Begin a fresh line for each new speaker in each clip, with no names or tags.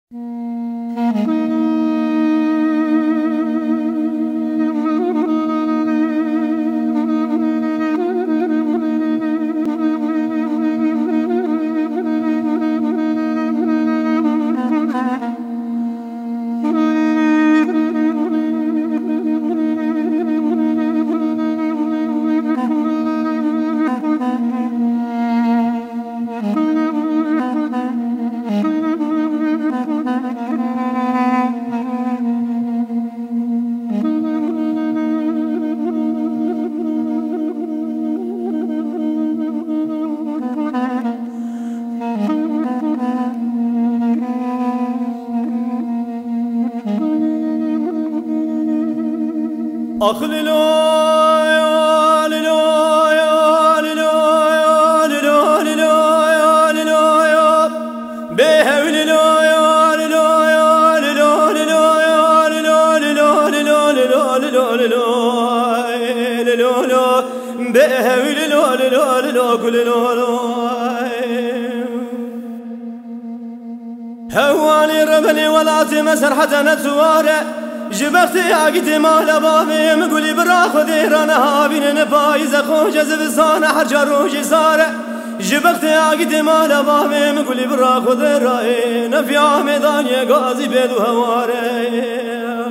هواني ربني ولاتي مسرحة نتوارى جبختي عقدي مال بابي مقولي براخذ رانا هابين نبايز خوش زبسان حجر روجي صار جبختي عقدي مال بابي مقولي براخذ راي نفيا ميدان يا غازي بيدو هواري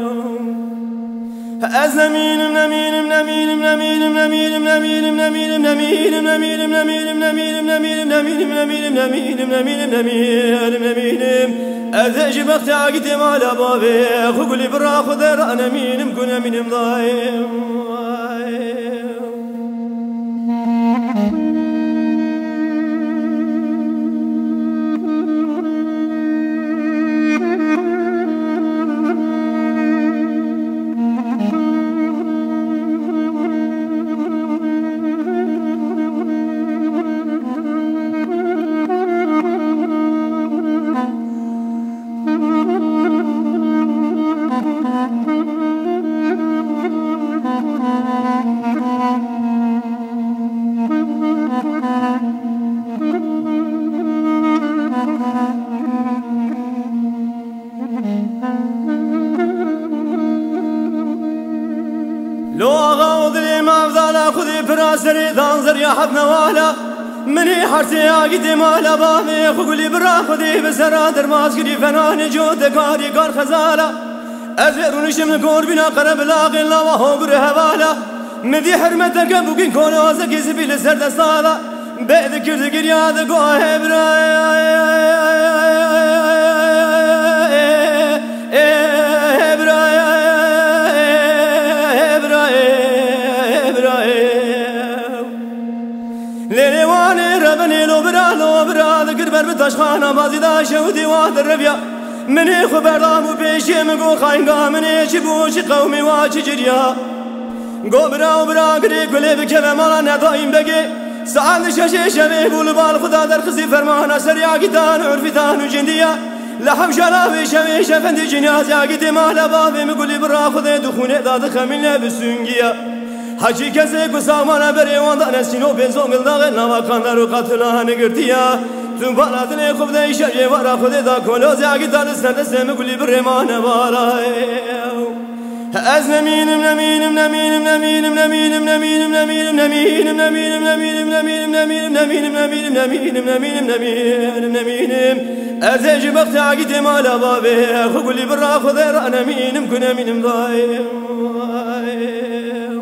أزمين منمين منمين منمين منمين منمين منمين منمين منمين منمين منمين منمين منمين منمين منمين منمين منمين منمين أذج بختي عقدي مال بابي خقولي براخذ رانا مين مكون من مضايم لو أغاض لي ما فضل خذي براسري تنظر يا حب نوالا مني حرتي عقدي مالا بابي خقولي برا خذي بسرادر ماسكري فناني جود كاري كار خزالا أزير ونشم كور بنا قرب لاقي الله وهو بر هوالا مدي حرمتك بوكين كونوزك يزبي لسرد صالا بعد كرد قرياد قوه براي لو برا ذكر بربتشخانة بازي دا شودي واد الربيا مني خبردام وبيشي مقو خاينقا مني شبوشي قومي واشي جريا قو برا قري كلي بكفة مالا نطايم بقي سعال شاشي شبه بولبال خدا در خزي فرمانا سريع قتان عرفتان وجنديا لحم شلافي شبه شفندي جناز يا قدي مهلا بابي مقولي برا خذي دخوني داد خميني بسنجيا حجی کسی کو سامان بری وان نسینو بنزون گلداغ نوا کاندارو قتلا نگرتیا تو بالاتنی خوب دیشی ورا خود دا کلوز یاگی دال سند سم گلی برمان والا از نمینم نمینم نمینم نمینم نمینم نمینم نمینم نمینم نمینم نمینم نمینم نمینم نمینم نمینم نمینم نمینم نمینم نمینم از جبخت عقد مال بابه خوب گلی برا خود را نمینم کنم مینم دایم